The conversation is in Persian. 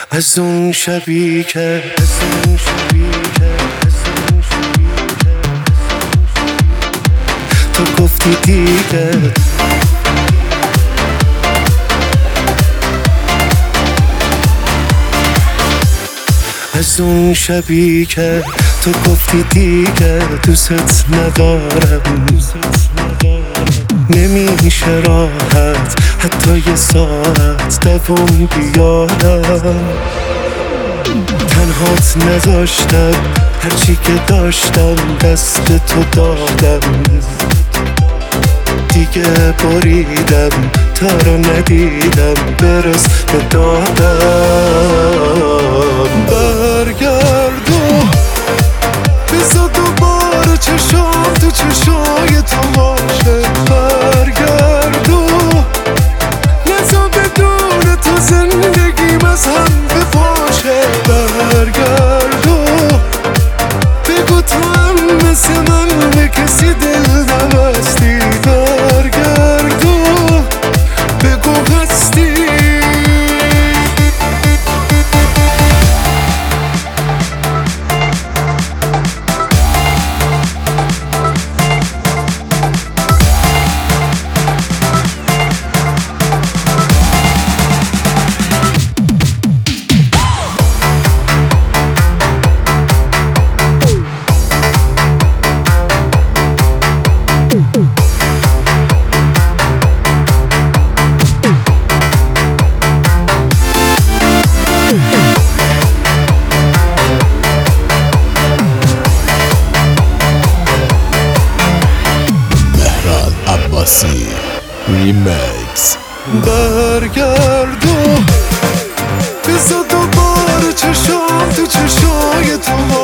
از اون شبی که تو گفتی دیگه، از اون شبی که تو گفتی دیگه دوست ندارم، نمیشه راحت حتی یه ساعت دوام بیارم. تنهات نذاشتم، هرچی که داشتم دست تو دادم، دیگه بریدم تا رو ندیدم برس به دادم. برگردو بذار دوباره چشام تو چشای تو باشه، برگردو نذار بدون تو زندگیم از هم بپاشه، برگردو بگو تو هم مثل من به کسی دل نبستی، برگردو بگو هستی. ریمیکس. برگردو بذار دوباره چشام تو چشای تو